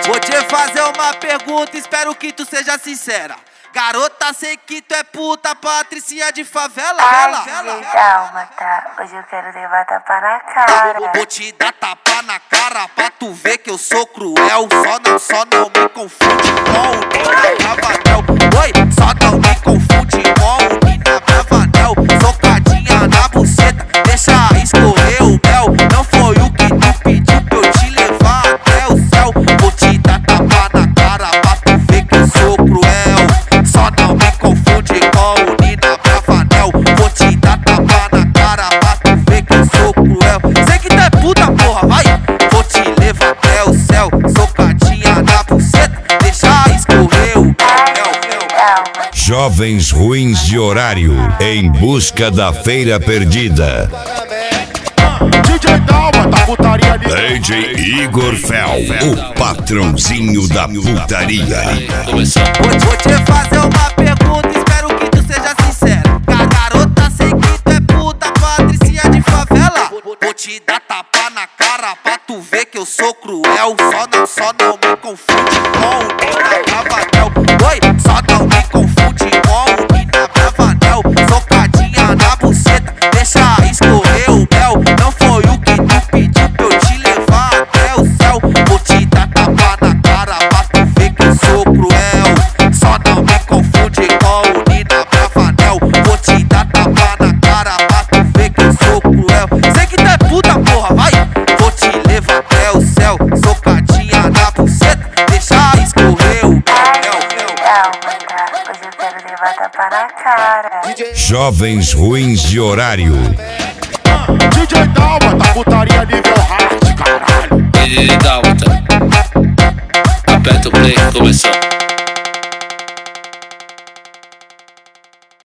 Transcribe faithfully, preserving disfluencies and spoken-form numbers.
Vou te fazer uma pergunta, espero que tu seja sincera. Garota, sei que tu é puta, Patricinha de favela. Ai, dálmata, hoje eu quero levar tapa na cara. Vou te dar tapa na cara pra tu ver que eu sou cruel. Só não, só não me confunde com o Nina Bravanel. Oi, só não me confunde com o Nina Bravanel. Socadinha na buceta, deixa escorrer o mel. Não foi o que tu pediu pra eu te levar até o céu. Vou te dar tapa na cara pra tu ver que eu sou cruel. Só não me confunde com o Nina Bravanel. Vou te dar tapa na cara pra tu ver que eu sou cruel. Sei que tu é puta, porra, vai. Vou te levar até o céu. Socadinha na buceta, deixa escorrer o mel. Jovens ruins de horário, em busca da feira perdida. D J Dálmata, putaria de D J Igor Fel, o patrãozinho da putaria. Vou, vou te fazer uma pergunta, espero que tu seja sincera. Garota, sei que tu é puta, Patricinha de favela. Vou te dar tapa na cara pra tu ver que eu sou cruel. Só não, só não me confunde com o Nina Bravanel. Oi, só não me confunde com o Nina Bravanel. Socadinha na buceta, deixa escorrer o mel. Não foi o que tu pediu pra eu te levar até o céu. Vou te dar tapa na cara pra tu ver que eu sou cruel. Só não me confunde com o Nina Bravanel. Vou te dar tapa na cara pra tu ver que eu sou cruel. Sei que tu é puta, porra, vai. Vou te levar até o céu. Socadinha na buceta, deixa escorrer o mel. Dálmata, hoje eu quero levar tapa na cara. Jovens ruins de horário. D J Dálmata, putaria nível hard, caralho. D J Dálmata, aperta o play, começou.